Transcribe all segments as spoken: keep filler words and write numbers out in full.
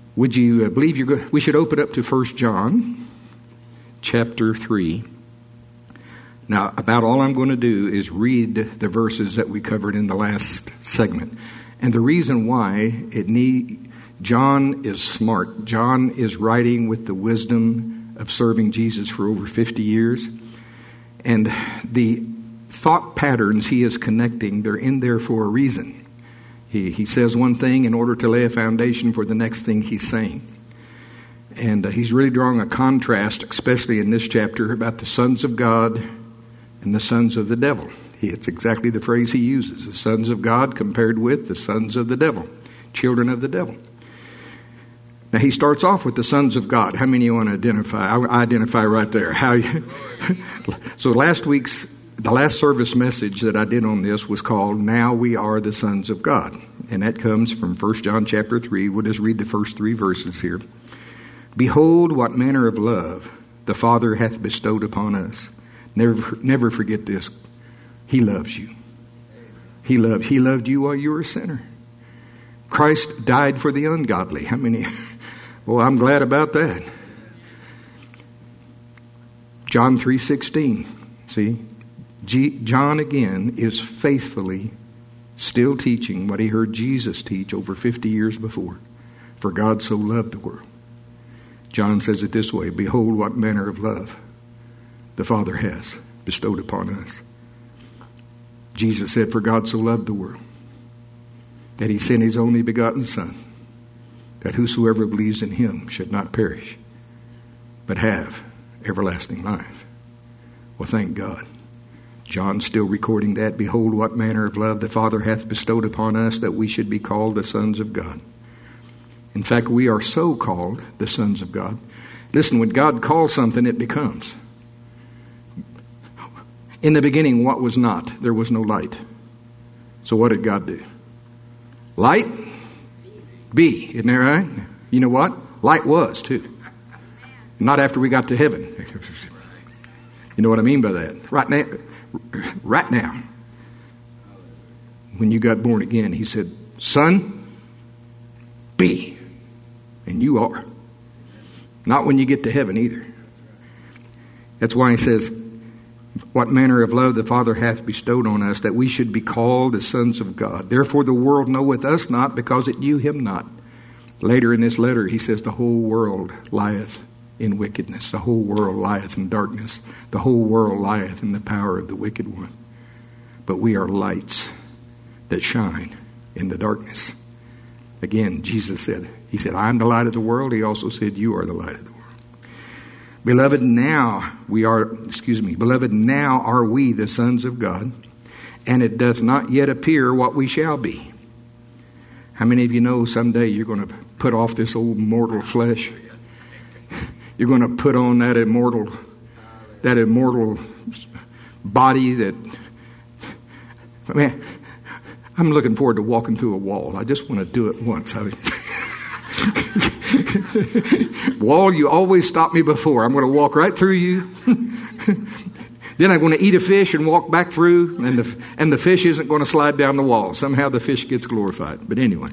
Would you uh, believe you're go- we should open up to First John chapter three. Now, about all I'm going to do is read the verses that we covered in the last segment. And the reason why it need John is smart. John is writing with the wisdom of serving Jesus for over fifty years. And the thought patterns he is connecting, they're in there for a reason. He, he says one thing in order to lay a foundation for the next thing he's saying. And uh, he's really drawing a contrast, especially in this chapter, about the sons of God and the sons of the devil. He, it's exactly the phrase he uses, the sons of God compared with the sons of the devil, children of the devil. Now he starts off with the sons of God. How many you want to identify? I identify right there. How you, so last week's, the last service message that I did on this was called, Now We Are the Sons of God. And that comes from First John chapter three. We'll just read the first three verses here. Behold, what manner of love the Father hath bestowed upon us. Never, never forget this. He loves you. He loved, he loved you while you were a sinner. Christ died for the ungodly. How many? Well, I'm glad about that. John three sixteen. See? G- John again is faithfully still teaching what he heard Jesus teach over fifty years before. For God so loved the world. John says it this way, behold what manner of love the Father has bestowed upon us. Jesus said, for God so loved the world that he sent his only begotten Son, that whosoever believes in him should not perish, but have everlasting life. Well, thank God. John's still recording that. Behold, what manner of love the Father hath bestowed upon us, that we should be called the sons of God. In fact, we are so called the sons of God. Listen, when God calls something, it becomes. In the beginning, what was not? There was no light. So what did God do? Light? Be. Isn't that right? You know what? Light was, too. Not after we got to heaven. You know what I mean by that? Right now, right now, when you got born again, he said, son, be. And you are. Not when you get to heaven either. That's why he says, what manner of love the Father hath bestowed on us, that we should be called the sons of God. Therefore the world knoweth us not, because it knew him not. Later in this letter, he says, the whole world lieth in wickedness. The whole world lieth in darkness. The whole world lieth in the power of the wicked one. But we are lights that shine in the darkness. Again, Jesus said, he said, I am the light of the world. He also said, you are the light of the world. Beloved, now we are, excuse me, beloved, now are we the sons of God, and it doth not yet appear what we shall be. How many of you know someday you're going to put off this old mortal flesh? You're going to put on that immortal, that immortal body that, man, I'm looking forward to walking through a wall. I just want to do it once. I Wall, you always stop me before. I'm going to walk right through you. Then I'm going to eat a fish and walk back through, and the and the fish isn't going to slide down the wall. Somehow the fish gets glorified. But anyway.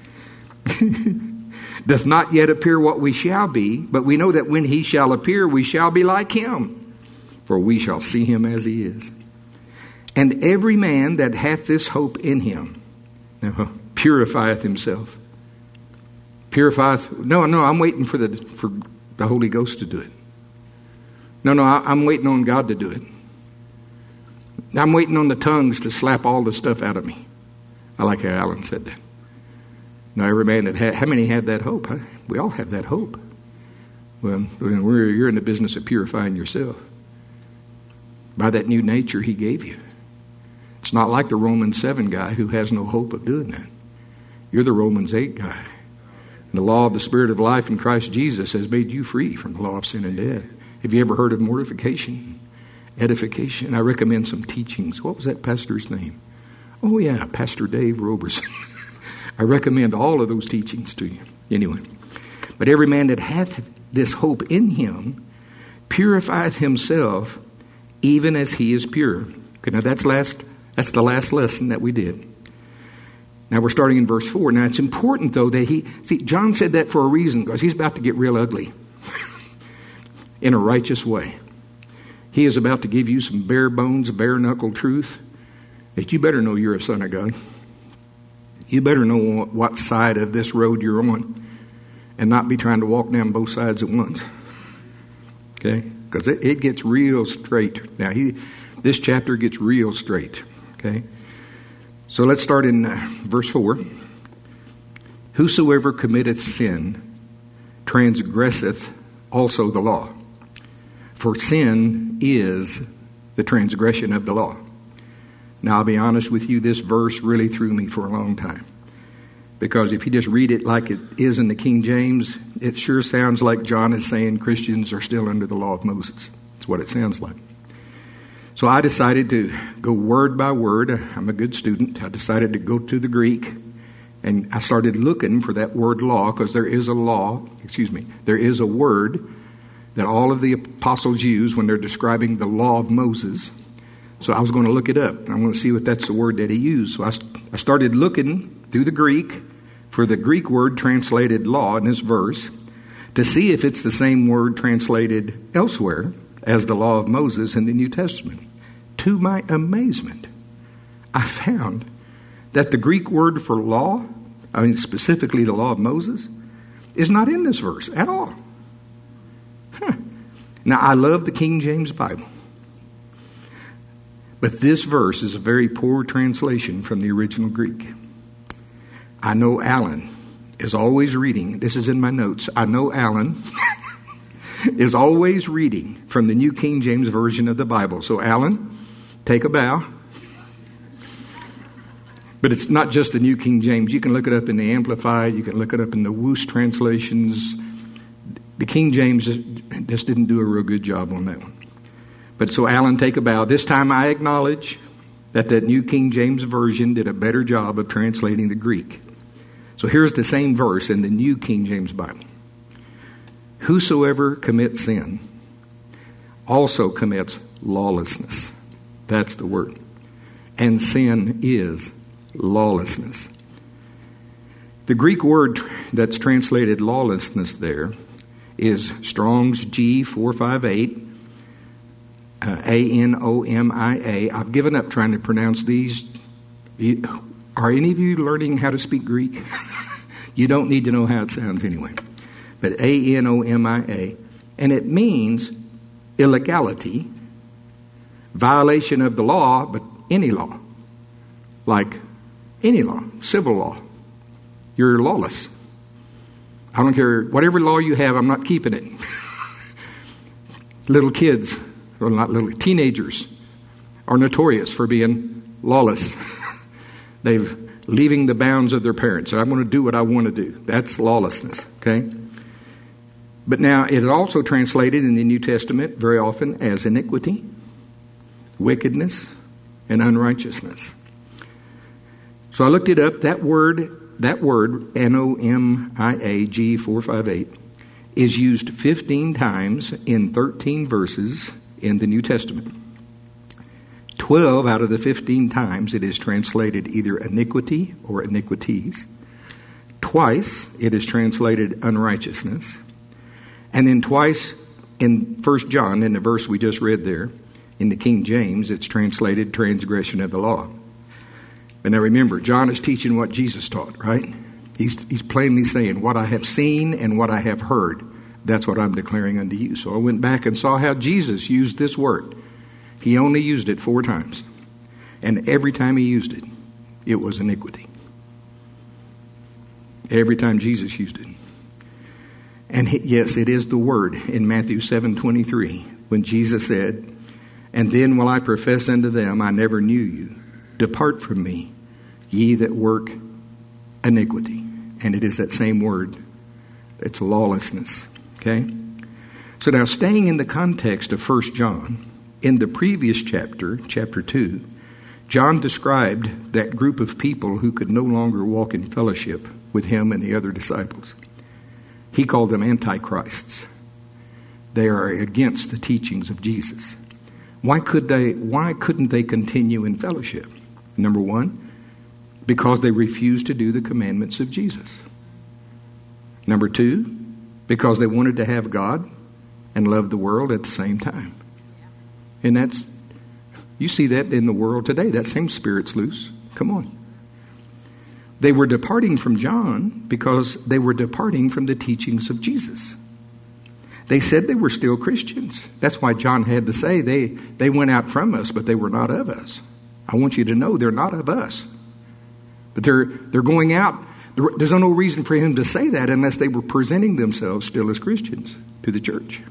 Doth not yet appear what we shall be, but we know that when he shall appear, we shall be like him, for we shall see him as he is. And every man that hath this hope in him uh, purifieth himself. Purifieth. No, no, I'm waiting for the for the Holy Ghost to do it. No, no, I, I'm waiting on God to do it. I'm waiting on the tongues to slap all the stuff out of me. I like how Alan said that. Now, every man that had, how many had that hope? Huh? We all have that hope. Well, we're, you're in the business of purifying yourself by that new nature he gave you. It's not like the Romans seven guy who has no hope of doing that. You're the Romans eight guy. The law of the Spirit of life in Christ Jesus has made you free from the law of sin and death. Have you ever heard of mortification, edification? I recommend some teachings. What was that pastor's name? Oh, yeah, Pastor Dave Roberson. I recommend all of those teachings to you. Anyway, but every man that hath this hope in him purifieth himself even as he is pure. Okay, now that's last. That's the last lesson that we did. Now we're starting in verse four. Now it's important though that he, see, John said that for a reason, because he's about to get real ugly in a righteous way. He is about to give you some bare bones, bare knuckle truth that you better know you're a son of God. You better know what side of this road you're on and not be trying to walk down both sides at once. Okay? Because it, it gets real straight. Now, he, this chapter gets real straight. Okay? So let's start in uh, verse four. Whosoever committeth sin transgresseth also the law. For sin is the transgression of the law. Now, I'll be honest with you, this verse really threw me for a long time. Because if you just read it like it is in the King James, it sure sounds like John is saying Christians are still under the law of Moses. That's what it sounds like. So I decided to go word by word. I'm a good student. I decided to go to the Greek. And I started looking for that word law, because there is a law, excuse me, there is a word that all of the apostles use when they're describing the law of Moses. So I was going to look it up. I'm going to see what that's the word that he used. So I, I started looking through the Greek for the Greek word translated law in this verse to see if it's the same word translated elsewhere as the law of Moses in the New Testament. To my amazement, I found that the Greek word for law, I mean specifically the law of Moses, is not in this verse at all. Huh. Now, I love the King James Bible. But this verse is a very poor translation from the original Greek. I know Alan is always reading. This is in my notes. I know Alan is always reading from the New King James Version of the Bible. So, Alan, take a bow. But it's not just the New King James. You can look it up in the Amplified. You can look it up in the Woosh translations. The King James just didn't do a real good job on that one. But so, Alan, take a bow. This time I acknowledge that that New King James Version did a better job of translating the Greek. So here's the same verse in the New King James Bible. Whosoever commits sin also commits lawlessness. That's the word. And sin is lawlessness. The Greek word that's translated lawlessness there is Strong's G four fifty-eight. Uh, A N O M I A. I've given up trying to pronounce these. Are any of you learning how to speak Greek? You don't need to know how it sounds anyway. But A N O M I A. And it means illegality, violation of the law, but any law. Like any law, civil law. You're lawless. I don't care, whatever law you have, I'm not keeping it. Little kids. Well, not little, teenagers are notorious for being lawless. They've leaving the bounds of their parents. So I'm going to do what I want to do. That's lawlessness, okay? But now it is also translated in the New Testament very often as iniquity, wickedness, and unrighteousness. So I looked it up. That word, that word, N O M I A G four fifty-eight, is used fifteen times in thirteen verses in the New Testament. Twelve out of the fifteen times it is translated either iniquity or iniquities. Twice it is translated unrighteousness. And then twice in First John, in the verse we just read there, in the King James, it's translated transgression of the law. But now remember, John is teaching what Jesus taught, right? He's, he's plainly saying, what I have seen and what I have heard, that's what I'm declaring unto you. So I went back and saw how Jesus used this word. He only used it four times. And every time he used it, it was iniquity. Every time Jesus used it. And he, yes, it is the word in Matthew seven twenty-three when Jesus said, and then will I profess unto them, I never knew you. Depart from me, ye that work iniquity. And it is that same word. It's lawlessness. Okay? So now staying in the context of First John, in the previous chapter, chapter two, John described that group of people who could no longer walk in fellowship with him and the other disciples. He called them antichrists. They are against the teachings of Jesus. Why could they, why couldn't they continue in fellowship? Number one, because they refused to do the commandments of Jesus. Number two, because they wanted to have God and love the world at the same time. And that's, you see that in the world today. That same spirit's loose. Come on. They were departing from John because they were departing from the teachings of Jesus. They said they were still Christians. That's why John had to say they, they went out from us, but they were not of us. I want you to know they're not of us. But they're they're going out. There's no reason for him to say that unless they were presenting themselves still as Christians to the church.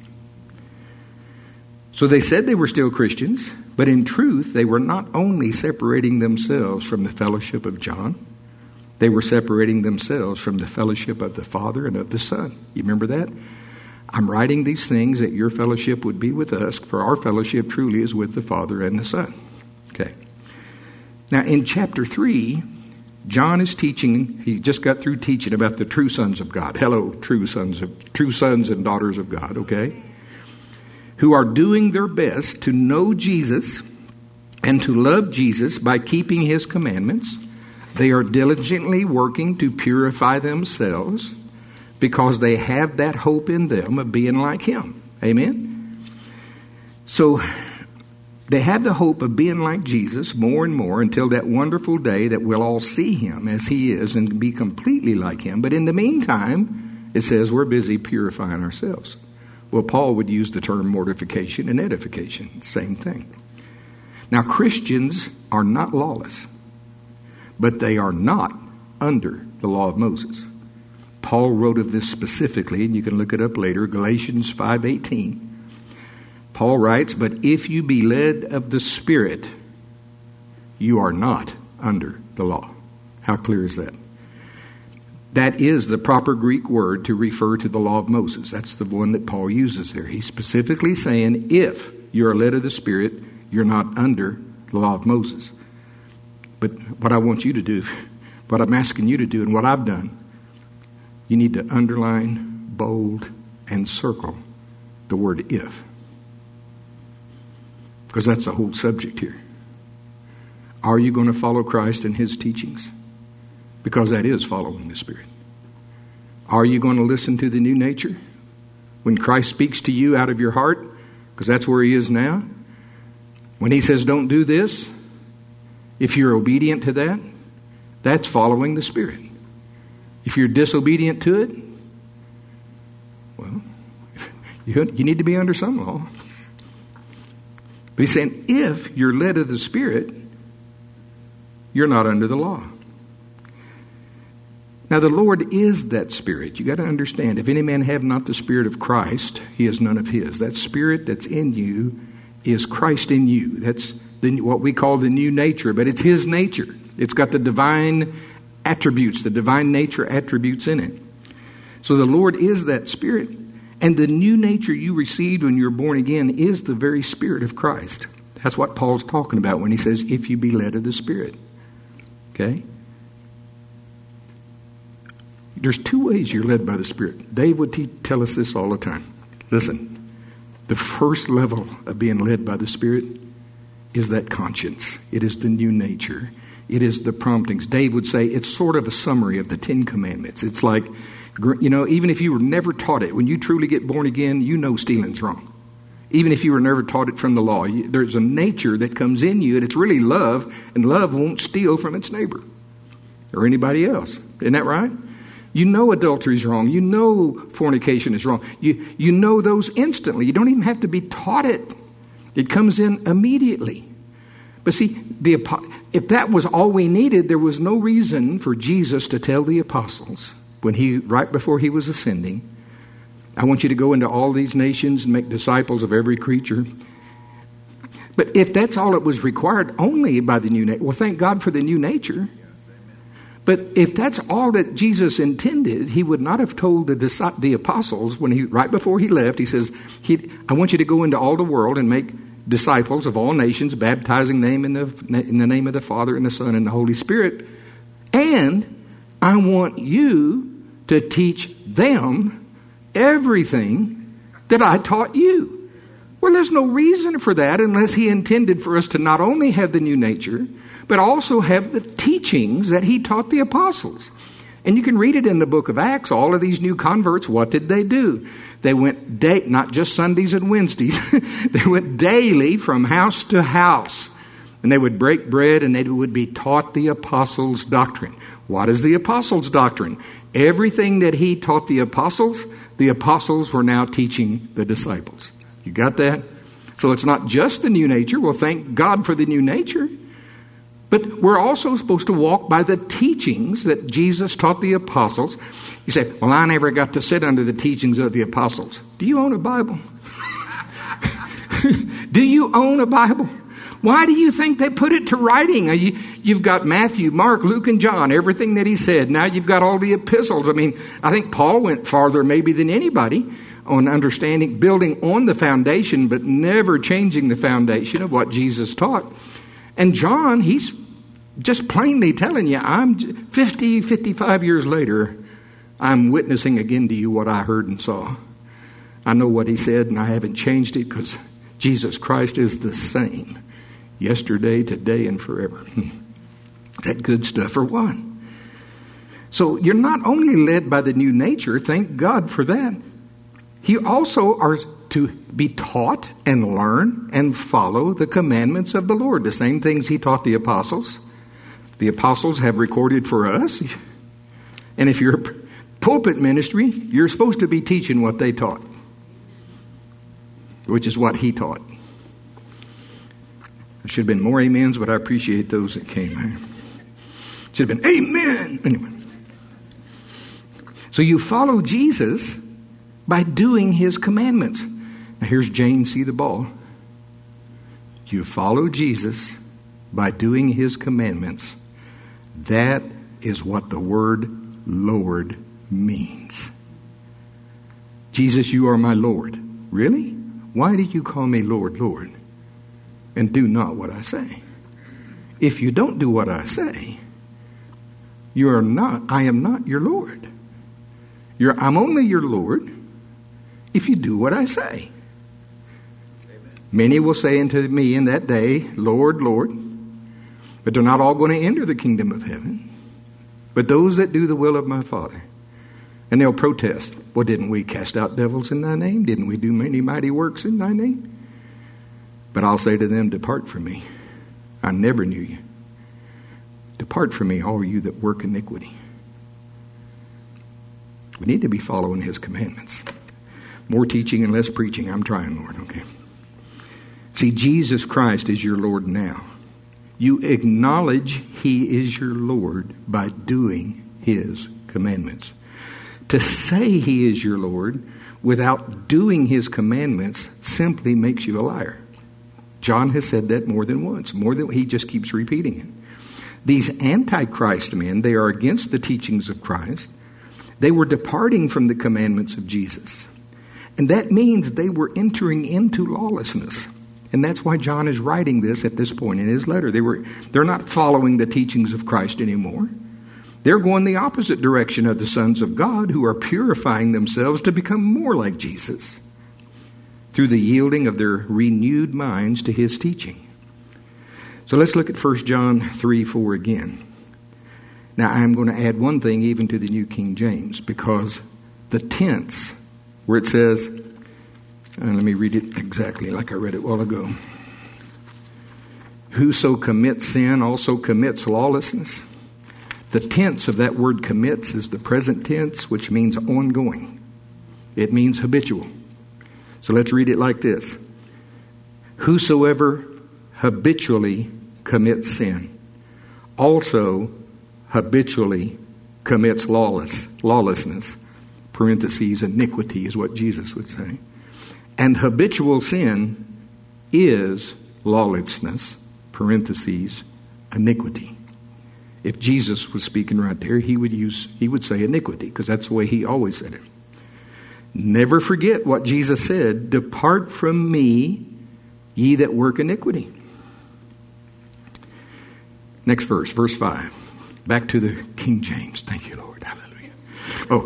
So they said they were still Christians, but in truth, they were not only separating themselves from the fellowship of John, they were separating themselves from the fellowship of the Father and of the Son. You remember that? I'm writing these things that your fellowship would be with us, for our fellowship truly is with the Father and the Son. Okay. Now, in chapter three, John is teaching, he just got through teaching about the true sons of God. Hello, true sons of true sons and daughters of God, okay? Who are doing their best to know Jesus and to love Jesus by keeping his commandments. They are diligently working to purify themselves because they have that hope in them of being like him. Amen? So they have the hope of being like Jesus more and more until that wonderful day that we'll all see him as he is and be completely like him. But in the meantime, it says we're busy purifying ourselves. Well, Paul would use the term mortification and edification. Same thing. Now, Christians are not lawless, but they are not under the law of Moses. Paul wrote of this specifically, and you can look it up later, Galatians five eighteen. Paul writes, but if you be led of the Spirit, you are not under the law. How clear is that? That is the proper Greek word to refer to the law of Moses. That's the one that Paul uses there. He's specifically saying, if you're led of the Spirit, you're not under the law of Moses. But what I want you to do, what I'm asking you to do, and what I've done, you need to underline, bold, and circle the word if. Because that's the whole subject here. Are you going to follow Christ and his teachings? Because that is following the Spirit. Are you going to listen to the new nature? When Christ speaks to you out of your heart, because that's where he is now. When he says don't do this, if you're obedient to that, that's following the Spirit. If you're disobedient to it, well, you, you need to be under some law. But he's saying, if you're led of the Spirit, you're not under the law. Now, the Lord is that Spirit. You got to understand, if any man have not the Spirit of Christ, he is none of his. That Spirit that's in you is Christ in you. That's the, what we call the new nature, but it's his nature. It's got the divine attributes, the divine nature attributes in it. So the Lord is that Spirit. And the new nature you received when you're born again is the very Spirit of Christ. That's what Paul's talking about when he says, if you be led of the Spirit. Okay? There's two ways you're led by the Spirit. Dave would te- tell us this all the time. Listen, the first level of being led by the Spirit is that conscience. It is the new nature. It is the promptings. Dave would say it's sort of a summary of the Ten Commandments. It's like, you know, even if you were never taught it, when you truly get born again, you know stealing's wrong. Even if you were never taught it from the law, you, there's a nature that comes in you, and it's really love, and love won't steal from its neighbor or anybody else. Isn't that right? You know adultery is wrong. You know fornication is wrong. You, you know those instantly. You don't even have to be taught it. It comes in immediately. But see, the if that was all we needed, there was no reason for Jesus to tell the apostles, when he, right before he was ascending, I want you to go into all these nations and make disciples of every creature. But if that's all it was required only by the new nature, well, thank God for the new nature. But if that's all that Jesus intended, he would not have told the, the apostles when he, right before he left, he says, he, I want you to go into all the world and make disciples of all nations, baptizing them in the, in the name of the Father and the Son and the Holy Spirit. And I want you to teach them everything that I taught you. Well, there's no reason for that unless he intended for us to not only have the new nature, but also have the teachings that he taught the apostles. And you can read it in the book of Acts. All of these new converts, what did they do? They went, day, not just Sundays and Wednesdays, they went daily from house to house. And they would break bread and they would be taught the apostles' doctrine. What is the apostles' doctrine? Everything that he taught the apostles, the apostles were now teaching the disciples. You got that? So it's not just the new nature. Well, thank God for the new nature. But we're also supposed to walk by the teachings that Jesus taught the apostles. You say, well, I never got to sit under the teachings of the apostles. Do you own a Bible? Do you own a Bible? Why do you think they put it to writing? You, you've got Matthew, Mark, Luke, and John, everything that he said. Now you've got all the epistles. I mean, I think Paul went farther maybe than anybody on understanding, building on the foundation, but never changing the foundation of what Jesus taught. And John, he's just plainly telling you, I'm fifty, fifty-five years later, I'm witnessing again to you what I heard and saw. I know what he said, and I haven't changed it because Jesus Christ is the same. Yesterday, today, and forever. That good stuff for one. So you're not only led by the new nature, thank God for that. You also are to be taught and learn and follow the commandments of the Lord. The same things he taught the apostles. The apostles have recorded for us. And if you're a pulpit ministry, you're supposed to be teaching what they taught. Which is what he taught. There should have been more amens, but I appreciate those that came. Should have been amen. Anyway. So you follow Jesus by doing his commandments. Now here's Jane, see the ball. You follow Jesus by doing his commandments. That is what the word Lord means. Jesus, you are my Lord. Really? Why do you call me Lord, Lord? And do not what I say. If you don't do what I say, you are not, I am not your Lord. You're, I'm only your Lord if you do what I say. Amen. Many will say unto me in that day, Lord, Lord, but they're not all going to enter the kingdom of heaven, but those that do the will of my Father. And they'll protest. Well, didn't we cast out devils in thy name? Didn't we do many mighty works in thy name? But I'll say to them, depart from me. I never knew you. Depart from me, all you that work iniquity. We need to be following his commandments. More teaching and less preaching. I'm trying, Lord. Okay. See, Jesus Christ is your Lord now. You acknowledge he is your Lord by doing his commandments. To say he is your Lord without doing his commandments simply makes you a liar. John has said that more than once. More than he just keeps repeating it. These antichrist men, they are against the teachings of Christ. They were departing from the commandments of Jesus. And that means they were entering into lawlessness. And that's why John is writing this at this point in his letter. They were, they're not following the teachings of Christ anymore. They're going the opposite direction of the sons of God who are purifying themselves to become more like Jesus through the yielding of their renewed minds to his teaching. So let's look at First John three four again. Now I'm going to add one thing even to the New King James, because the tense where it says, and let me read it exactly like I read it a while ago. Whoso commits sin also commits lawlessness. The tense of that word commits is the present tense, which means ongoing. It means habitual. So let's read it like this. Whosoever habitually commits sin also habitually commits lawless, lawlessness. Parentheses, iniquity is what Jesus would say. And habitual sin is lawlessness, parentheses, iniquity. If Jesus was speaking right there, he would use, he would say iniquity, because that's the way he always said it. Never forget what Jesus said, depart from me, ye that work iniquity. Next verse, verse five. Back to the King James. Thank you, Lord. Hallelujah. Oh.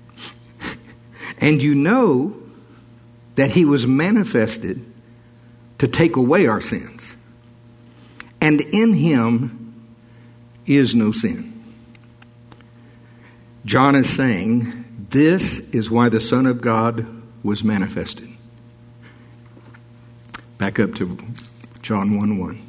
And you know that he was manifested to take away our sins. And in him is no sin. John is saying, this is why the Son of God was manifested. Back up to John one one.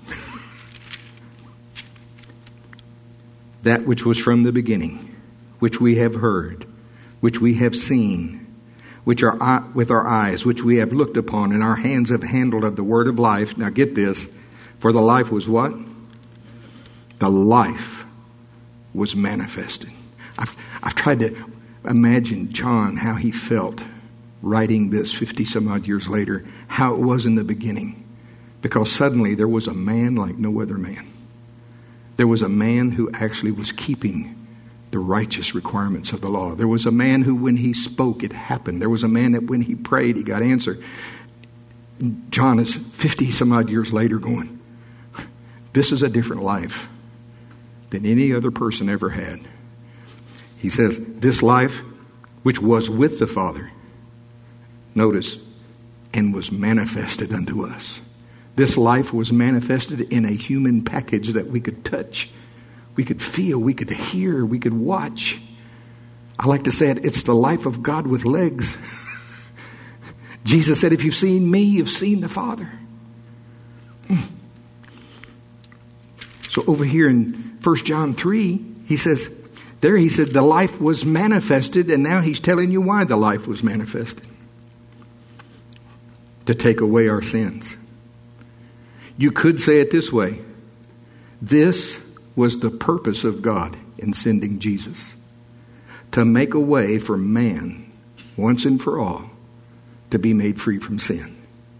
That which was from the beginning, which we have heard, which we have seen, which are with our eyes, which we have looked upon, and our hands have handled of the word of life. Now get this, for the life was what? The life was manifested. I've, I've tried to imagine John, how he felt writing this fifty some odd years later, how it was in the beginning. Because suddenly there was a man like no other man. There was a man who actually was keeping the righteous requirements of the law. There was a man who, when he spoke, it happened. There was a man that when he prayed, he got answered. John is fifty some odd years later going, this is a different life than any other person ever had. He says, this life which was with the Father, notice, and was manifested unto us. This life was manifested in a human package that we could touch, we could feel, we could hear, we could watch. I like to say it, it's the life of God with legs. Jesus said, if you've seen me, you've seen the Father. Hmm. So over here in First John three, he says, there he said the life was manifested, and now he's telling you why the life was manifested. To take away our sins. You could say it this way. This was the purpose of God in sending Jesus. To make a way for man, once and for all, to be made free from sin.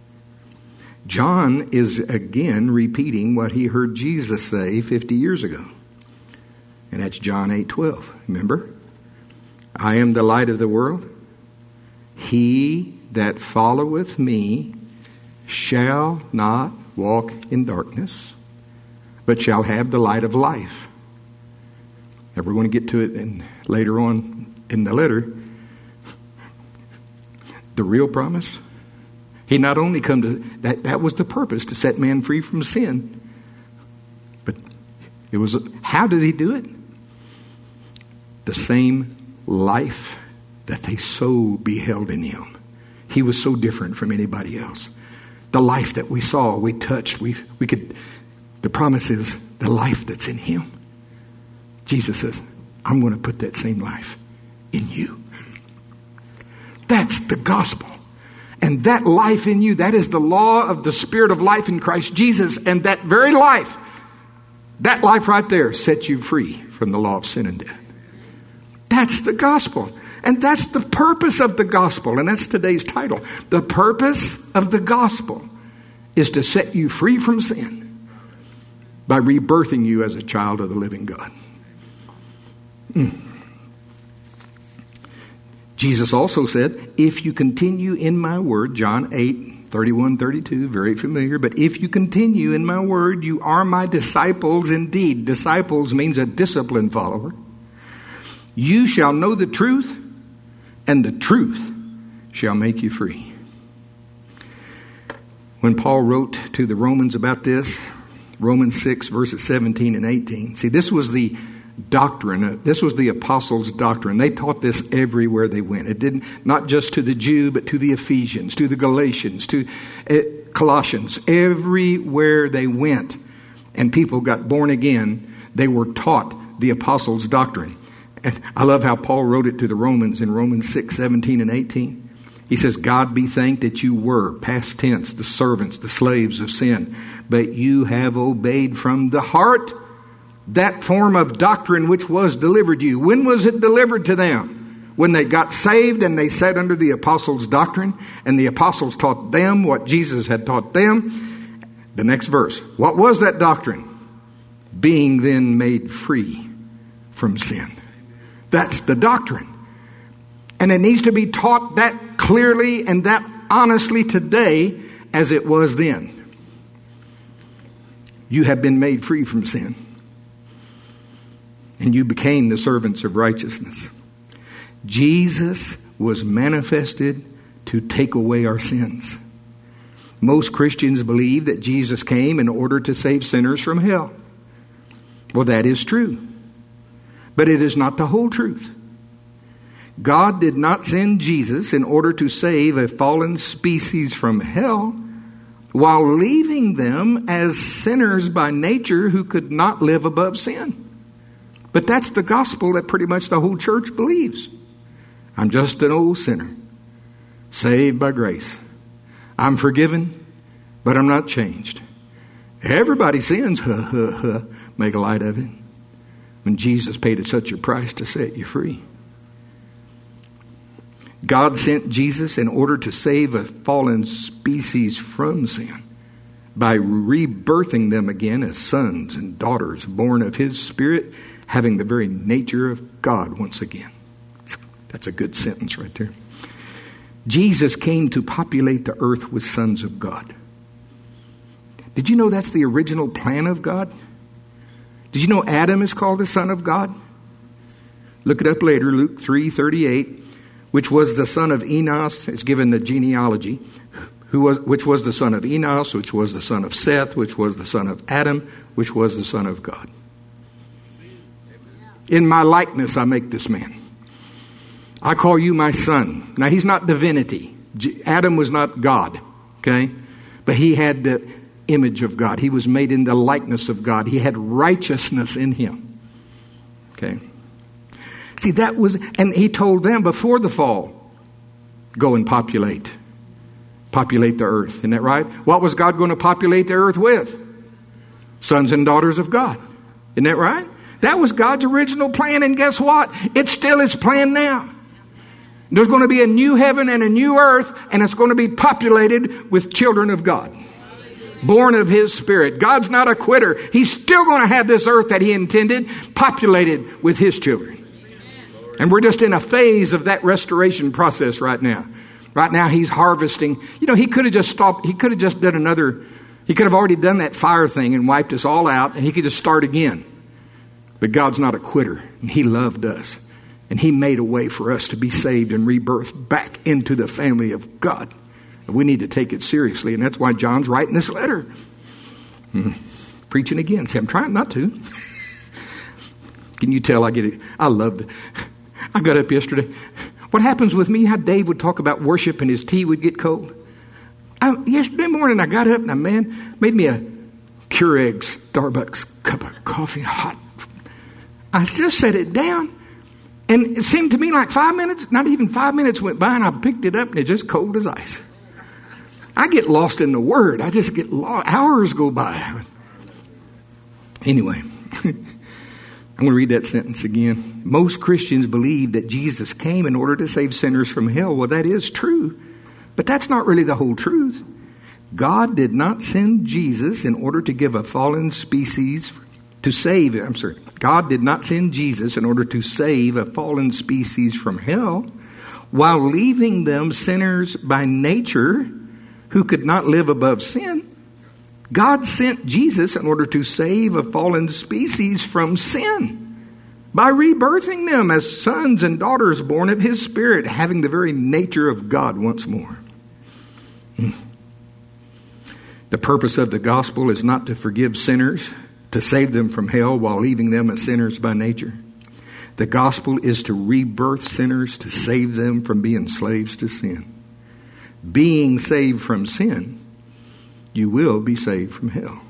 John is again repeating what he heard Jesus say fifty years ago. And that's John eight twelve. Remember? I am the light of the world. He that followeth me shall not walk in darkness, but shall have the light of life. Now we're going to get to it in, later on in the letter. The real promise. He not only come to, that, that was the purpose, to set man free from sin. But it was, how did he do it? The same life that they so beheld in him. He was so different from anybody else. The life that we saw, we touched, we we could, the promise is the life that's in him. Jesus says, I'm going to put that same life in you. That's the gospel. And that life in you, that is the law of the Spirit of life in Christ Jesus. And that very life, that life right there sets you free from the law of sin and death. That's the gospel. And that's the purpose of the gospel. And that's today's title. The purpose of the gospel is to set you free from sin by rebirthing you as a child of the living God. Mm. Jesus also said, if you continue in my word, John eight, thirty-one, thirty-two, very familiar, but if you continue in my word, you are my disciples indeed. Disciples means a disciplined follower. You shall know the truth, and the truth shall make you free. When Paul wrote to the Romans about this, Romans six, verses seventeen and eighteen. See, this was the doctrine. This was the apostles' doctrine. They taught this everywhere they went. It didn't, not just to the Jew, but to the Ephesians, to the Galatians, to uh, Colossians. Everywhere they went and people got born again, they were taught the apostles' doctrine. And I love how Paul wrote it to the Romans in Romans six, seventeen and eighteen. He says, God be thanked that you were, past tense, the servants, the slaves of sin, but you have obeyed from the heart that form of doctrine which was delivered to you. When was it delivered to them? When they got saved and they sat under the apostles' doctrine, and the apostles taught them what Jesus had taught them. The next verse. What was that doctrine? Being then made free from sin. That's the doctrine. And it needs to be taught that clearly and that honestly today as it was then. You have been made free from sin. And you became the servants of righteousness. Jesus was manifested to take away our sins. Most Christians believe that Jesus came in order to save sinners from hell. Well, that is true. But it is not the whole truth. God did not send Jesus in order to save a fallen species from hell while leaving them as sinners by nature who could not live above sin. But that's the gospel that pretty much the whole church believes. I'm just an old sinner, saved by grace. I'm forgiven, but I'm not changed. Everybody sins, huh, huh, huh. Make a light of it. When Jesus paid such a price to set you free. God sent Jesus in order to save a fallen species from sin by rebirthing them again as sons and daughters born of His Spirit, having the very nature of God once again. That's a good sentence right there. Jesus came to populate the earth with sons of God. Did you know that's the original plan of God? Did you know Adam is called the son of God? Look it up later, Luke three thirty-eight, which was the son of Enos. It's given the genealogy. Who was, which was the son of Enos, which was the son of Seth, which was the son of Adam, which was the son of God. In my likeness I make this man. I call you my son. Now he's not divinity. Adam was not God, okay? But he had the image of God. He was made in the likeness of God. He had righteousness in him. Okay? See, that was, and he told them before the fall, go and populate. Populate the earth. Isn't that right? What was God going to populate the earth with? Sons and daughters of God. Isn't that right? That was God's original plan, and guess what? It's still His plan now. There's going to be a new heaven and a new earth, and it's going to be populated with children of God. Born of His Spirit. God's not a quitter. He's still going to have this earth that He intended populated with His children. And we're just in a phase of that restoration process right now. Right now He's harvesting. You know, He could have just stopped. He could have just done another. He could have already done that fire thing and wiped us all out, and He could just start again. But God's not a quitter, and He loved us. And He made a way for us to be saved and rebirthed back into the family of God. And we need to take it seriously, and that's why John's writing this letter. Hmm. Preaching again. See, I'm trying not to. Can you tell I get it? I love it. I got up yesterday. What happens with me, how Dave would talk about worship and his tea would get cold. I, yesterday morning I got up and a man made me a Keurig Starbucks cup of coffee, hot. I just set it down. And it seemed to me like five minutes, not even five minutes went by, and I picked it up and it's just cold as ice. I get lost in the Word. I just get lost. Hours go by. Anyway, I'm going to read that sentence again. Most Christians believe that Jesus came in order to save sinners from hell. Well, that is true, but that's not really the whole truth. God did not send Jesus in order to give a fallen species to save, I'm sorry, God did not send Jesus in order to save a fallen species from hell while leaving them sinners by nature who could not live above sin. God sent Jesus in order to save a fallen species from sin by rebirthing them as sons and daughters born of His Spirit, having the very nature of God once more. Hmm. The purpose of the gospel is not to forgive sinners, to save them from hell while leaving them as sinners by nature. The gospel is to rebirth sinners, to save them from being slaves to sin. Being saved from sin, you will be saved from hell.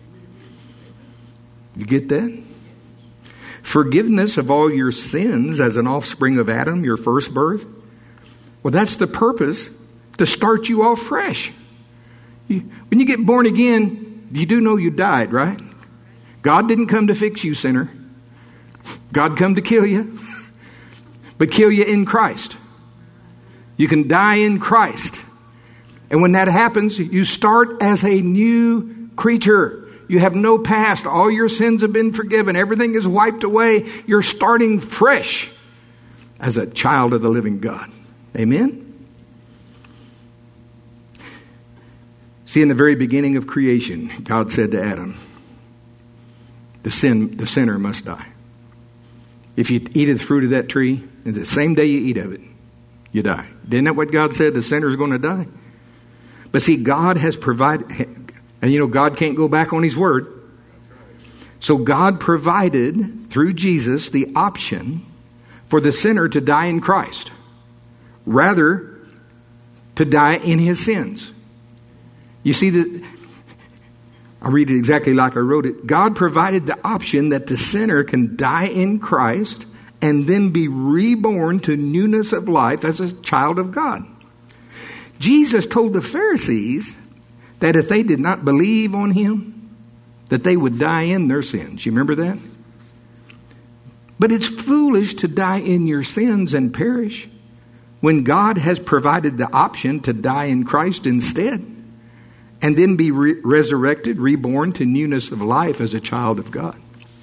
You get that? Forgiveness of all your sins as an offspring of Adam, your first birth. Well, that's the purpose, to start you off fresh. You, when you get born again, you do know you died, right? God didn't come to fix you, sinner. God come to kill you, but kill you in Christ. You can die in Christ. And when that happens, you start as a new creature. You have no past. All your sins have been forgiven. Everything is wiped away. You're starting fresh as a child of the living God. Amen? See, in the very beginning of creation, God said to Adam, The sin, the sinner must die. If you eat of the fruit of that tree, and the same day you eat of it, you die. Isn't that what God said? The sinner's going to die. But see, God has provided, and you know, God can't go back on His word. So God provided, through Jesus, the option for the sinner to die in Christ, rather to die in his sins. You see, that I'll read it exactly like I wrote it. God provided the option that the sinner can die in Christ and then be reborn to newness of life as a child of God. Jesus told the Pharisees that if they did not believe on Him, that they would die in their sins. You remember that? But it's foolish to die in your sins and perish when God has provided the option to die in Christ instead and then be re- resurrected, reborn to newness of life as a child of God.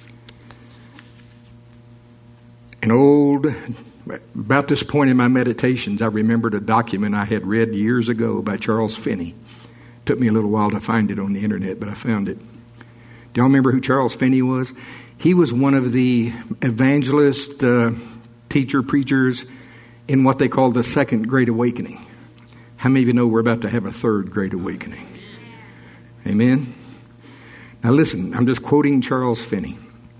An old, about this point in my meditations, I remembered a document I had read years ago by Charles Finney. It took me a little while to find it on the internet, but I found it. Do y'all remember who Charles Finney was? He was one of the evangelist, uh, teacher, preachers in what they call the Second Great Awakening. How many of you know we're about to have a third Great Awakening? Amen? Now listen, I'm just quoting Charles Finney.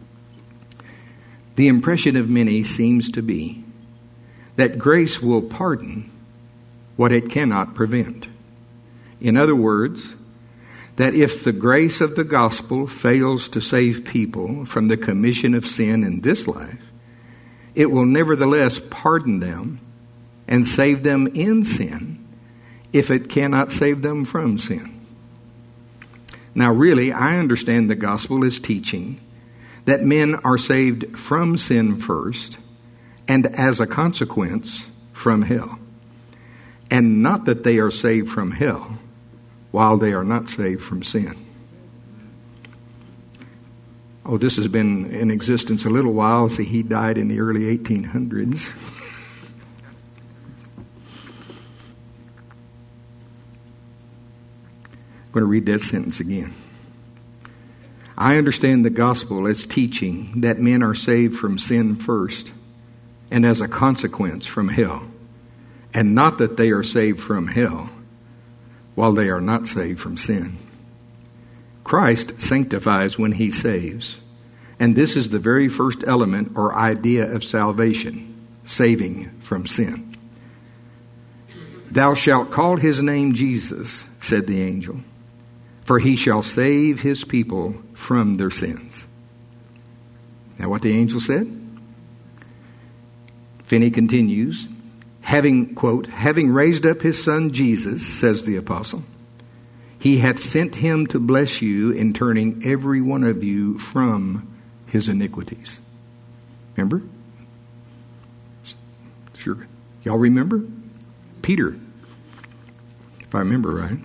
The impression of many seems to be that grace will pardon what it cannot prevent. In other words, that if the grace of the gospel fails to save people from the commission of sin in this life, it will nevertheless pardon them and save them in sin if it cannot save them from sin. Now really, I understand the gospel is teaching that men are saved from sin first and as a consequence from hell, and not that they are saved from hell while they are not saved from sin. Oh, this has been in existence a little while. See, he died in the early eighteen hundreds. I'm going to read that sentence again. I understand the gospel as teaching that men are saved from sin first and as a consequence from hell, and not that they are saved from hell while they are not saved from sin. Christ sanctifies when He saves, and this is the very first element or idea of salvation, saving from sin. Thou shalt call His name Jesus, said the angel, for He shall save His people from their sins. Now what the angel said? Finney continues, having, quote, having raised up His Son Jesus, says the apostle, He hath sent Him to bless you in turning every one of you from his iniquities. Remember? Sure. Y'all remember? Peter, if I remember right.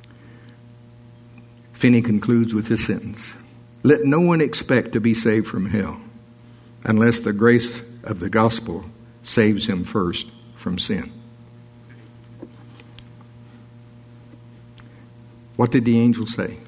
Finney concludes with this sentence. Let no one expect to be saved from hell unless the grace of the gospel saves him first from sin. What did the angel say?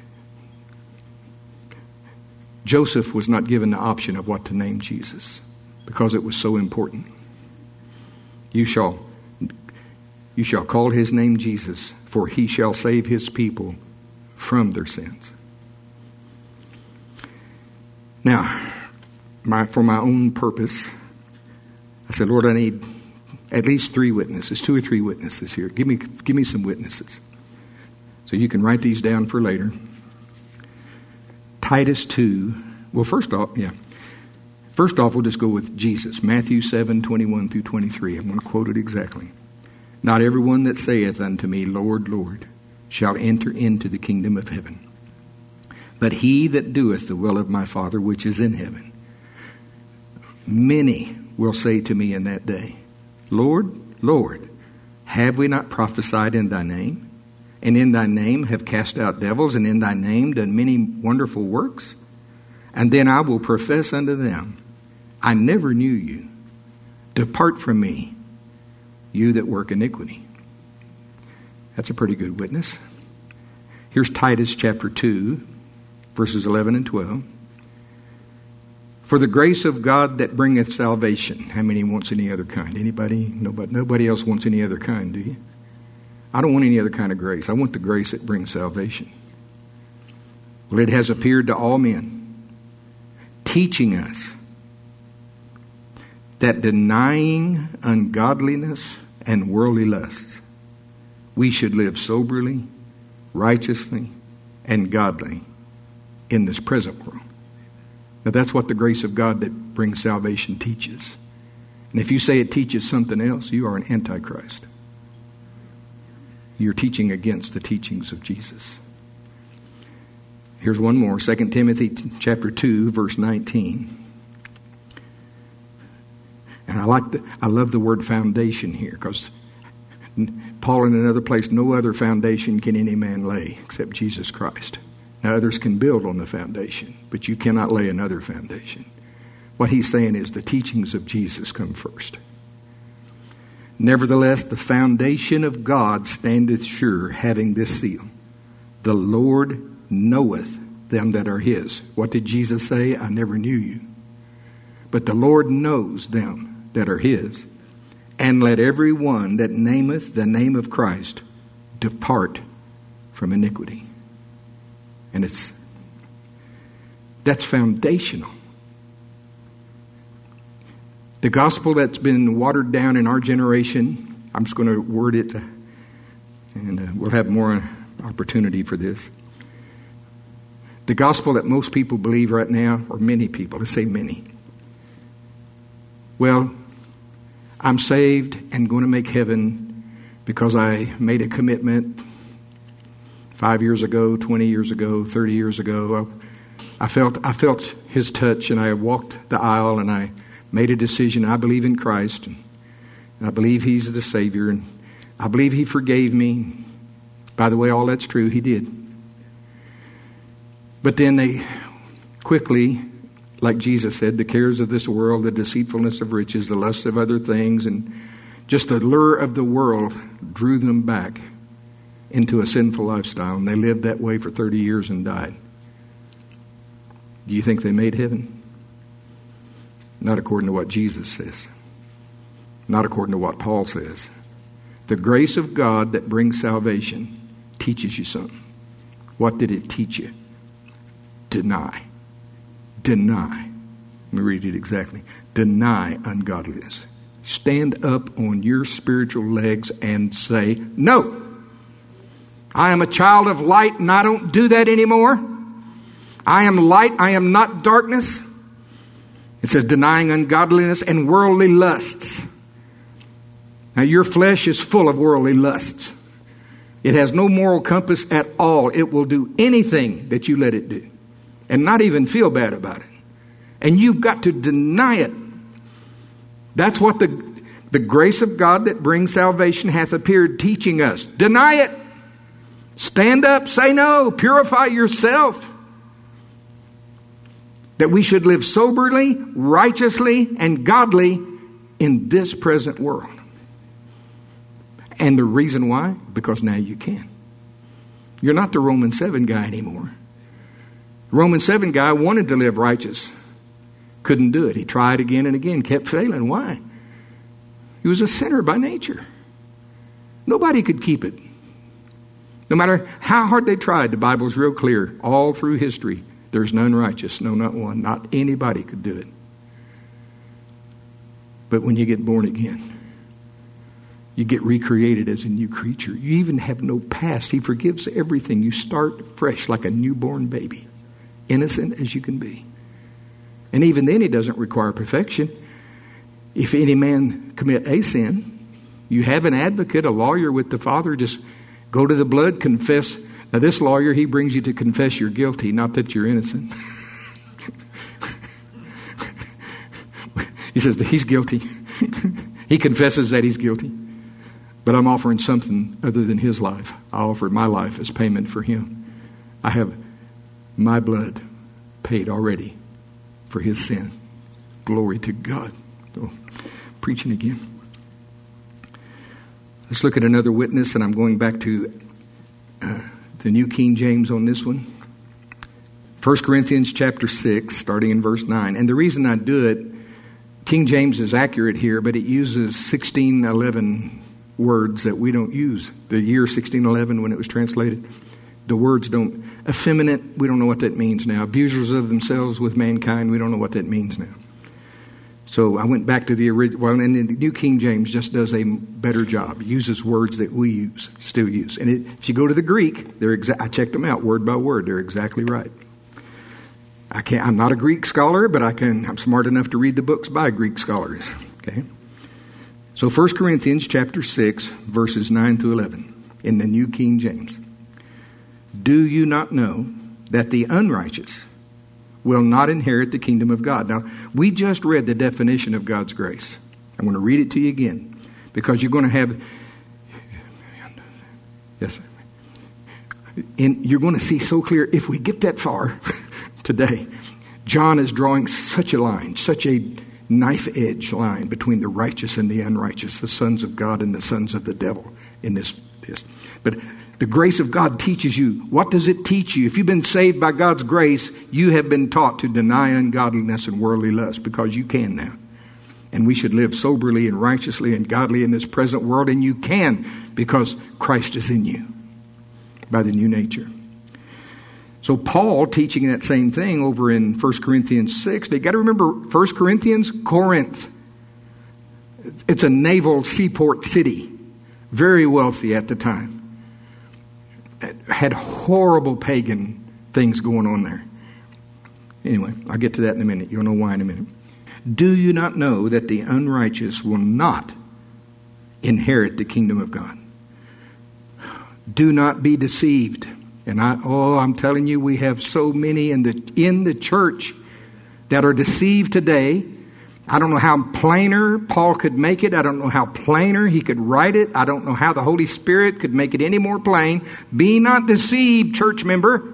Joseph was not given the option of what to name Jesus because it was so important. You shall, you shall call His name Jesus, for He shall save His people from their sins. Now, my, for my own purpose, I said, Lord, I need at least three witnesses, two or three witnesses here. Give me, give me some witnesses. So you can write these down for later. Titus two. Well, first off, yeah. First off, we'll just go with Jesus. Matthew seven, twenty-one through twenty-three. I'm going to quote it exactly. Not everyone that saith unto me, Lord, Lord, shall enter into the kingdom of heaven, but he that doeth the will of my Father which is in heaven. Many will say to me in that day, Lord, Lord, have we not prophesied in thy name? And in thy name have cast out devils, and in thy name done many wonderful works? And then I will profess unto them, I never knew you. Depart from me, you that work iniquity. That's a pretty good witness. Here's Titus chapter two, verses eleven and twelve. For the grace of God that bringeth salvation. How many wants any other kind? Anybody? Nobody, nobody else wants any other kind, do you? I don't want any other kind of grace. I want the grace that brings salvation. Well, it has appeared to all men, teaching us that denying ungodliness and worldly lusts, we should live soberly, righteously, and godly in this present world. Now that's what the grace of God that brings salvation teaches. And if you say it teaches something else, you are an antichrist. You're teaching against the teachings of Jesus. Here's one more, Second Timothy chapter two, verse nineteen. And I like the, I love the word foundation here, because Paul in another place, no other foundation can any man lay except Jesus Christ. Now others can build on the foundation, but you cannot lay another foundation. What he's saying is the teachings of Jesus come first. Nevertheless, the foundation of God standeth sure, having this seal: the Lord knoweth them that are his. What did Jesus say? I never knew you. But the Lord knows them that are his. And let every one that nameth the name of Christ depart from iniquity. And it's that's foundational. The gospel that's been watered down in our generation, I'm just going to word it, and uh, we'll have more opportunity for this. The gospel that most people believe right now, or many people, let's say many. Well, I'm saved and going to make heaven because I made a commitment five years ago, twenty years ago, thirty years ago. I felt I felt his touch, and I walked the aisle, and I made a decision. I believe in Christ, and I believe he's the Savior, and I believe he forgave me. By the way, all that's true, he did. But then they quickly, like Jesus said, the cares of this world, the deceitfulness of riches, the lust of other things, and just the lure of the world drew them back into a sinful lifestyle. And they lived that way for thirty years and died. Do you think they made heaven? Not according to what Jesus says. Not according to what Paul says. The grace of God that brings salvation teaches you something. What did it teach you? Deny. Deny. Let me read it exactly. Deny ungodliness. Stand up on your spiritual legs and say, no. I am a child of light, and I don't do that anymore. I am light. I am not darkness. It says denying ungodliness and worldly lusts. Now your flesh is full of worldly lusts. It has no moral compass at all. It will do anything that you let it do and not even feel bad about it. And you've got to deny it. That's what the, the grace of God that brings salvation hath appeared, teaching us. Deny it. Stand up. Say no. Purify yourself. That we should live soberly, righteously, and godly in this present world. And the reason why? Because now you can. You're not the Romans seven guy anymore. The Romans seven guy wanted to live righteous. Couldn't do it. He tried again and again, kept failing. Why? He was a sinner by nature. Nobody could keep it. No matter how hard they tried, the Bible's real clear. All through history, there's none righteous. No, not one. Not anybody could do it. But when you get born again, you get recreated as a new creature. You even have no past. He forgives everything. You start fresh like a newborn baby. Innocent as you can be. And even then, he doesn't require perfection. If any man commit a sin, you have an advocate, a lawyer with the Father. Just go to the blood, confess. Now this lawyer, he brings you to confess you're guilty, not that you're innocent. He says that he's guilty. He confesses that he's guilty. But I'm offering something other than his life. I offer my life as payment for him. I have my blood paid already for his sin. Glory to God. Oh, preaching again. Let's look at another witness, and I'm going back to uh, the New King James on this one. First Corinthians chapter six, starting in verse nine. And the reason I do it, King James is accurate here, but it uses sixteen eleven words that we don't use. The year sixteen eleven, when it was translated, the words don't. Effeminate, we don't know what that means now. Abusers of themselves with mankind, we don't know what that means now. So I went back to the original, well, and the New King James just does a better job. It uses words that we use, still use. And it, if you go to the Greek, they're exa- I checked them out word by word. They're exactly right. I can't, I'm not a Greek scholar, but I can, I'm smart enough to read the books by Greek scholars. Okay. So First Corinthians chapter six, verses nine through eleven in the New King James. Do you not know that the unrighteous will not inherit the kingdom of God? Now, we just read the definition of God's grace. I'm going to read it to you again, because you're going to have, yes, and you're going to see so clear if we get that far today. John is drawing such a line, such a knife-edge line between the righteous and the unrighteous, the sons of God and the sons of the devil in this. this. But the grace of God teaches you. What does it teach you? If you've been saved by God's grace, you have been taught to deny ungodliness and worldly lust, because you can now. And we should live soberly and righteously and godly in this present world, and you can, because Christ is in you by the new nature. So Paul, teaching that same thing over in First Corinthians six, they got to remember First Corinthians, Corinth. It's a naval seaport city, very wealthy at the time. Had horrible pagan things going on there. Anyway, I'll get to that in a minute. You'll know why in a minute. Do you not know that the unrighteous will not inherit the kingdom of God? Do not be deceived. And I, oh, I'm telling you, we have so many in the in the church that are deceived today. I don't know how plainer Paul could make it. I don't know how plainer he could write it. I don't know how the Holy Spirit could make it any more plain. Be not deceived, church member.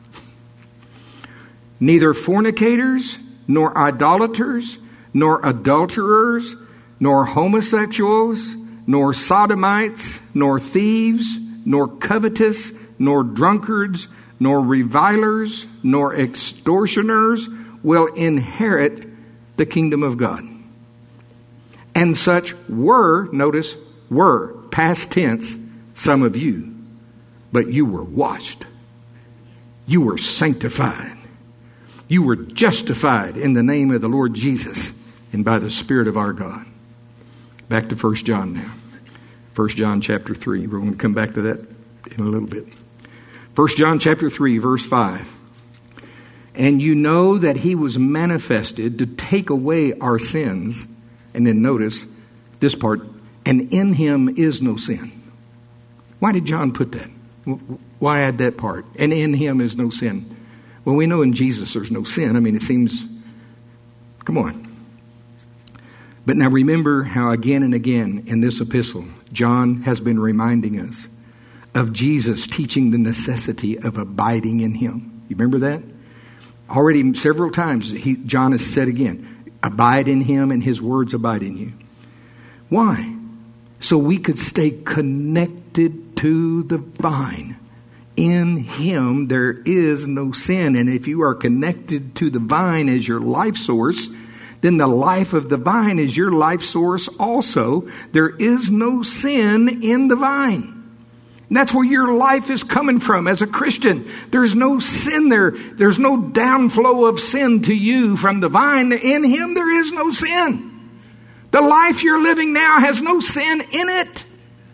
Neither fornicators, nor idolaters, nor adulterers, nor homosexuals, nor sodomites, nor thieves, nor covetous, nor drunkards, nor revilers, nor extortioners will inherit the kingdom of God. And such were, notice, were, past tense, some of you. But you were washed. You were sanctified. You were justified in the name of the Lord Jesus and by the Spirit of our God. Back to First John now. First John chapter three. We're going to come back to that in a little bit. First John chapter three, verse five. And you know that he was manifested to take away our sins. And then notice this part. And in him is no sin. Why did John put that? Why add that part? And in him is no sin. Well, we know in Jesus there's no sin. I mean, it seems, come on. But now remember how again and again in this epistle, John has been reminding us of Jesus teaching the necessity of abiding in him. You remember that? Already several times he, John has said again, abide in him and his words abide in you. Why? So we could stay connected to the vine. In him there is no sin. And if you are connected to the vine as your life source, then the life of the vine is your life source also. There is no sin in the vine. And that's where your life is coming from as a Christian. There's no sin there. There's no downflow of sin to you from the vine. In him there is no sin. The life you're living now has no sin in it.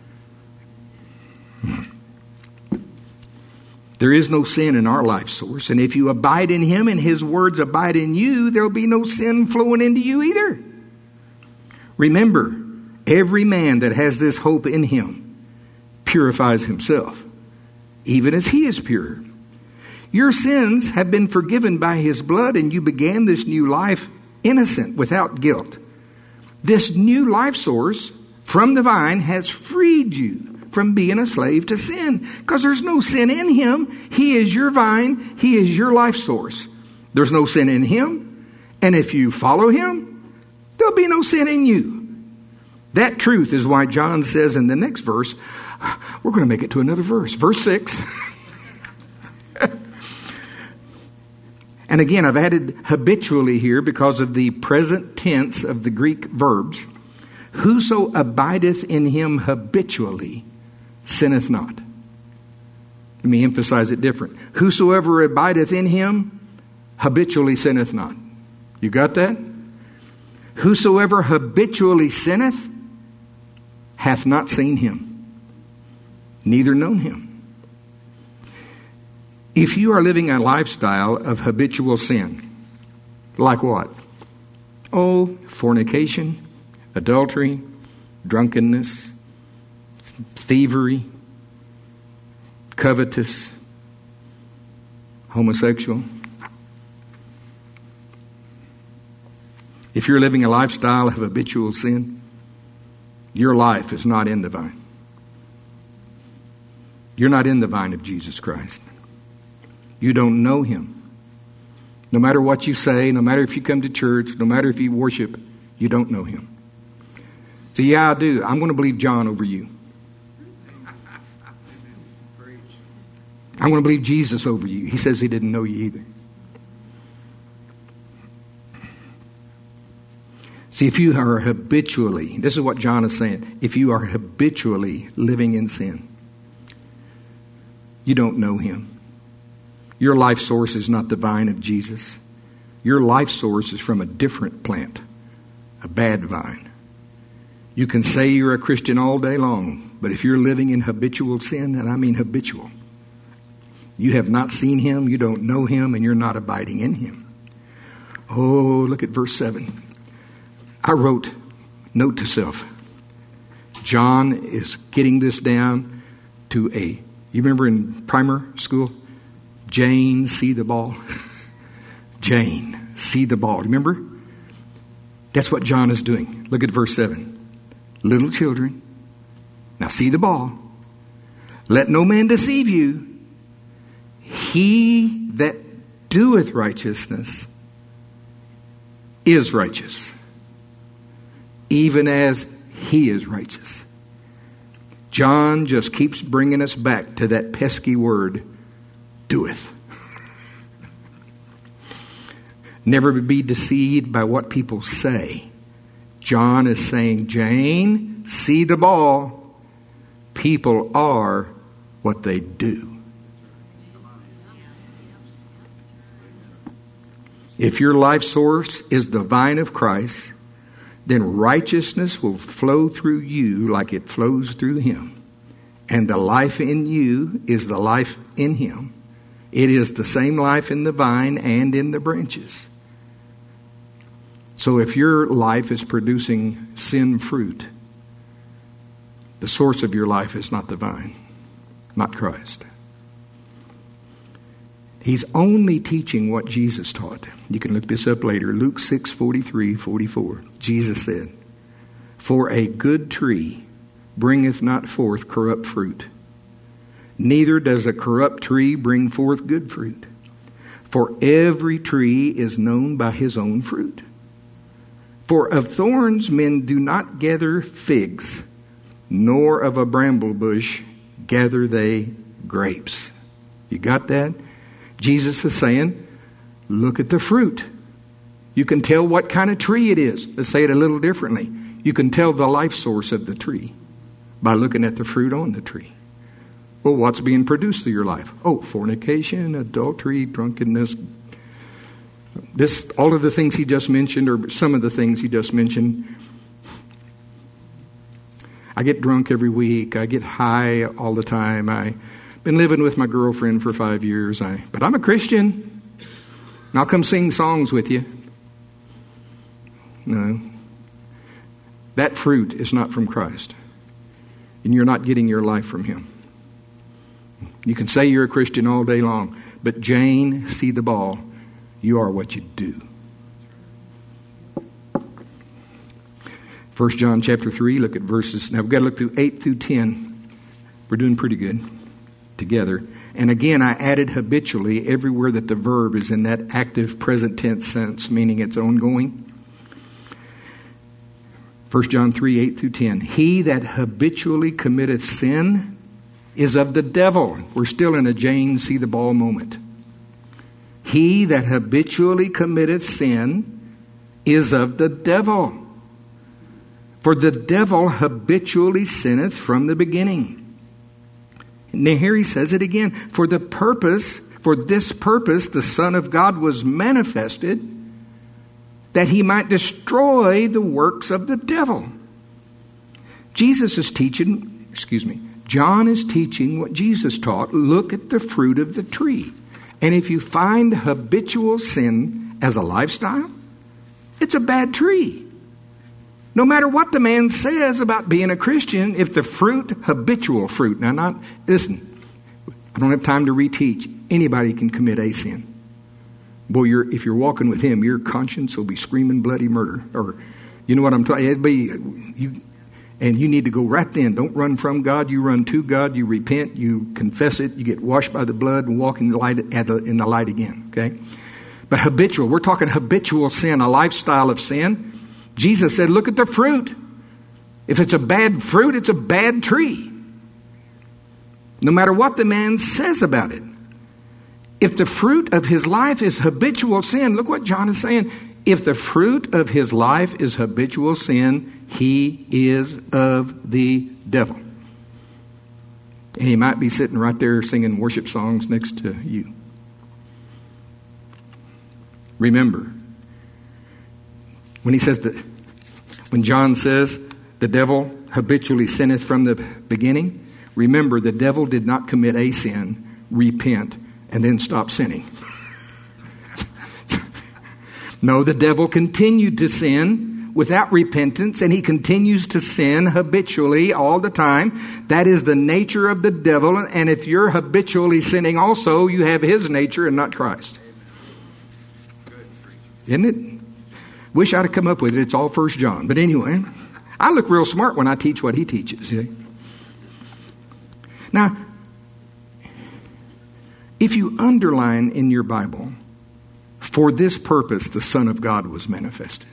There is no sin in our life source. And if you abide in him and his words abide in you, there will be no sin flowing into you either. Remember, every man that has this hope in him purifies himself, even as he is pure. Your sins have been forgiven by his blood, and you began this new life innocent, without guilt. This new life source from the vine has freed you from being a slave to sin, because there's no sin in him. He is your vine. He is your life source. There's no sin in him. And if you follow him, there'll be no sin in you. That truth is why John says in the next verse, we're going to make it to another verse. Verse six. And again, I've added habitually here because of the present tense of the Greek verbs. Whoso abideth in him habitually sinneth not. Let me emphasize it different. Whosoever abideth in him habitually sinneth not. You got that? Whosoever habitually sinneth hath not seen him, neither known him. If you are living a lifestyle of habitual sin, like what? Oh, fornication, adultery, drunkenness, thievery, covetous, homosexual. If you're living a lifestyle of habitual sin, your life is not in the vine. You're not in the vine of Jesus Christ. You don't know him. No matter what you say, no matter if you come to church, no matter if you worship, you don't know him. So yeah, I do. I'm going to believe John over you. I'm going to believe Jesus over you. He says he didn't know you either. See, if you are habitually, this is what John is saying, if you are habitually living in sin, you don't know him. Your life source is not the vine of Jesus. Your life source is from a different plant, a bad vine. You can say you're a Christian all day long, but if you're living in habitual sin, and I mean habitual, you have not seen him, you don't know him, and you're not abiding in him. Oh, look at verse seven. I wrote, note to self, John is getting this down to a, you remember in primer school, Jane, see the ball? Jane, see the ball. Remember? That's what John is doing. Look at verse seven. Little children, now see the ball. Let no man deceive you. He that doeth righteousness is righteous, even as he is righteous. John just keeps bringing us back to that pesky word, doeth. Never be deceived by what people say. John is saying, Jane, see the ball. People are what they do. If your life source is the vine of Christ, then righteousness will flow through you like it flows through him. And the life in you is the life in him. It is the same life in the vine and in the branches. So if your life is producing sin fruit, the source of your life is not the vine, not Christ. He's only teaching what Jesus taught. You can look this up later. Luke six, forty-three, forty-four. Jesus said, for a good tree bringeth not forth corrupt fruit, neither does a corrupt tree bring forth good fruit. For every tree is known by his own fruit. For of thorns men do not gather figs, nor of a bramble bush gather they grapes. You got that? Jesus is saying, look at the fruit. You can tell what kind of tree it is. Let's say it a little differently. You can tell the life source of the tree by looking at the fruit on the tree. Well, what's being produced through your life? Oh, fornication, adultery, drunkenness. This, all of the things he just mentioned, or some of the things he just mentioned. I get drunk every week. I get high all the time. I've been living with my girlfriend for five years. I, but I'm a Christian. And I'll come sing songs with you. No. That fruit is not from Christ. And you're not getting your life from him. You can say you're a Christian all day long. But Jane, see the ball. You are what you do. First John chapter three, look at verses. Now we've got to look through eight through ten. We're doing pretty good together. And again, I added habitually everywhere that the verb is in that active present tense sense, meaning it's ongoing. First John three, eight through ten. He that habitually committeth sin is of the devil. We're still in a Jane see the ball moment. He that habitually committeth sin is of the devil. For the devil habitually sinneth from the beginning. And here he says it again. For the purpose, for this purpose, the Son of God was manifested, that he might destroy the works of the devil. Jesus is teaching, excuse me, John is teaching what Jesus taught. Look at the fruit of the tree. And if you find habitual sin as a lifestyle, it's a bad tree. No matter what the man says about being a Christian, if the fruit, habitual fruit, now not, listen, I don't have time to reteach. Anybody can commit a sin. Boy, you're, if you're walking with him, your conscience will be screaming bloody murder. Or, you know what I'm talking, it'd be, you, and you need to go right then. Don't run from God. You run to God. You repent. You confess it. You get washed by the blood and walk in the light, at the, in the light again. Okay? But habitual, we're talking habitual sin, a lifestyle of sin. Jesus said, look at the fruit. If it's a bad fruit, it's a bad tree. No matter what the man says about it. If the fruit of his life is habitual sin, look what John is saying. If the fruit of his life is habitual sin, he is of the devil. And he might be sitting right there singing worship songs next to you. Remember, when he says that, when John says the devil habitually sinneth from the beginning, remember the devil did not commit a sin, repent, and then stop sinning. No, the devil continued to sin without repentance, and he continues to sin habitually all the time. That is the nature of the devil, and if you're habitually sinning also, you have his nature and not Christ. Isn't it? Wish I'd have come up with it. It's all First John. But anyway, I look real smart when I teach what he teaches. See? Now, if you underline in your Bible, for this purpose the Son of God was manifested,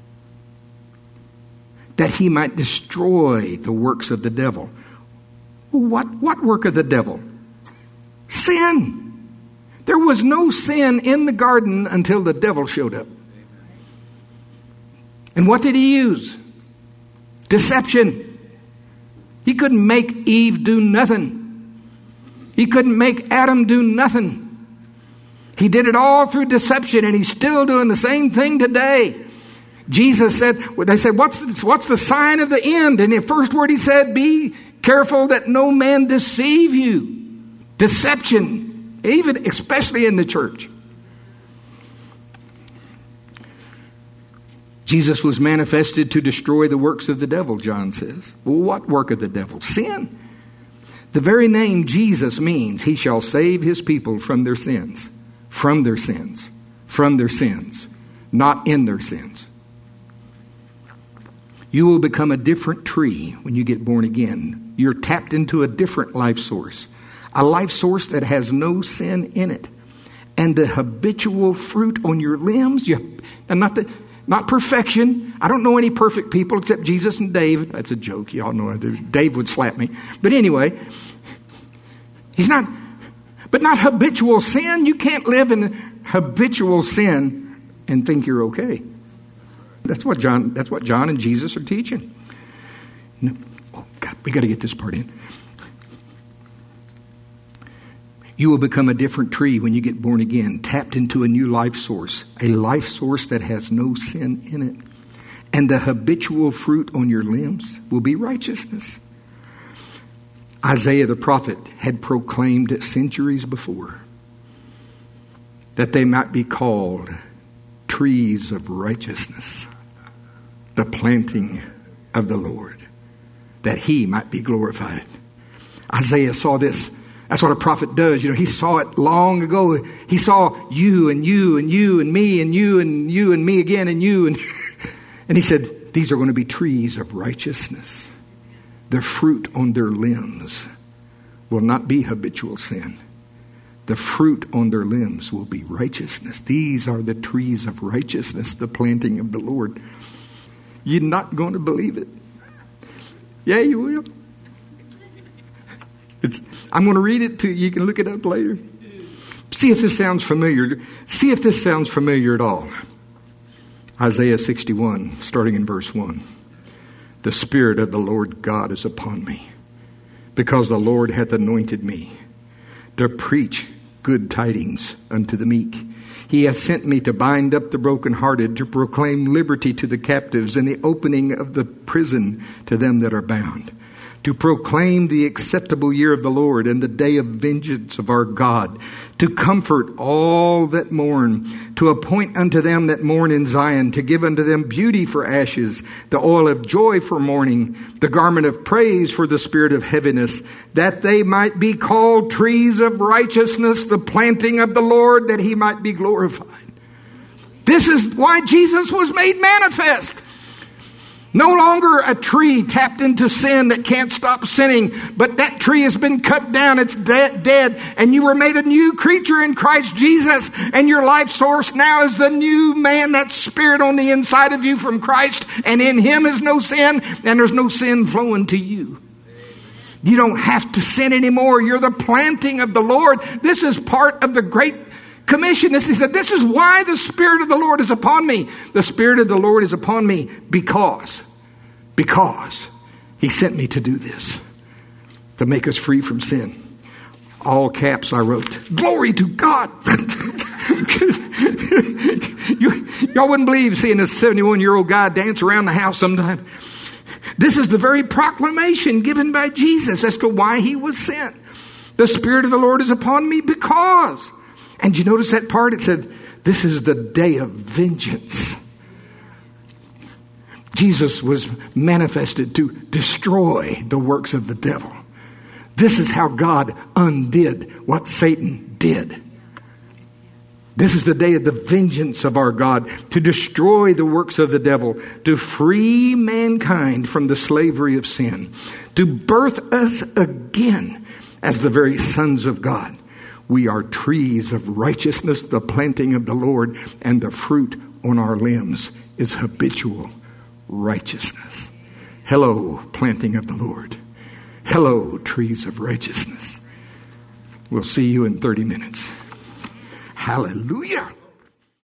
that he might destroy the works of the devil. What, what work of the devil? Sin. There was no sin in the garden until the devil showed up. And what did he use? Deception. He couldn't make Eve do nothing. He couldn't make Adam do nothing. He did it all through deception, and he's still doing the same thing today. Jesus said, they said, what's the, what's the sign of the end? And the first word he said, be careful that no man deceive you. Deception, even especially in the church. Jesus was manifested to destroy the works of the devil, John says. Well, what work of the devil? Sin. The very name Jesus means he shall save his people from their sins. From their sins. From their sins. Not in their sins. You will become a different tree when you get born again. You're tapped into a different life source. A life source that has no sin in it. And the habitual fruit on your limbs, you, and not the... Not perfection. I don't know any perfect people except Jesus and Dave. That's a joke. Y'all know I do. Dave would slap me. But anyway, he's not, but not habitual sin. You can't live in habitual sin and think you're okay. That's what John, that's what John and Jesus are teaching. No, oh God, we got to get this part in. You will become a different tree when you get born again, tapped into a new life source, a life source that has no sin in it. And the habitual fruit on your limbs will be righteousness. Isaiah the prophet had proclaimed centuries before that they might be called trees of righteousness, the planting of the Lord, that he might be glorified. Isaiah saw this. That's what a prophet does. You know, he saw it long ago. He saw you and you and you and me and you and you and me again and you. And, and he said, these are going to be trees of righteousness. The fruit on their limbs will not be habitual sin. The fruit on their limbs will be righteousness. These are the trees of righteousness, the planting of the Lord. You're not going to believe it. Yeah, you will. It's, I'm going to read it to you. You can look it up later. See if this sounds familiar. See if this sounds familiar at all. Isaiah sixty-one, starting in verse one. The Spirit of the Lord God is upon me, because the Lord hath anointed me to preach good tidings unto the meek. He hath sent me to bind up the brokenhearted, to proclaim liberty to the captives, and the opening of the prison to them that are bound, to proclaim the acceptable year of the Lord and the day of vengeance of our God, to comfort all that mourn, to appoint unto them that mourn in Zion, to give unto them beauty for ashes, the oil of joy for mourning, the garment of praise for the spirit of heaviness, that they might be called trees of righteousness, the planting of the Lord, that he might be glorified. This is why Jesus was made manifest. No longer a tree tapped into sin that can't stop sinning, but that tree has been cut down, it's dead, dead, and you were made a new creature in Christ Jesus, and your life source now is the new man, that Spirit on the inside of you from Christ, and in him is no sin, and there's no sin flowing to you. You don't have to sin anymore. You're the planting of the Lord. This is part of the Great Commission. This is that this is why the Spirit of the Lord is upon me. The Spirit of the Lord is upon me because, because he sent me to do this, to make us free from sin. All caps I wrote, glory to God. you, y'all wouldn't believe seeing this seventy-one-year-old guy dance around the house sometime. This is the very proclamation given by Jesus as to why he was sent. The Spirit of the Lord is upon me because... And you notice that part? It said, this is the day of vengeance. Jesus was manifested to destroy the works of the devil. This is how God undid what Satan did. This is the day of the vengeance of our God, to destroy the works of the devil, to free mankind from the slavery of sin, to birth us again as the very sons of God. We are trees of righteousness, the planting of the Lord, and the fruit on our limbs is habitual righteousness. Hello, planting of the Lord. Hello, trees of righteousness. We'll see you in thirty minutes. Hallelujah.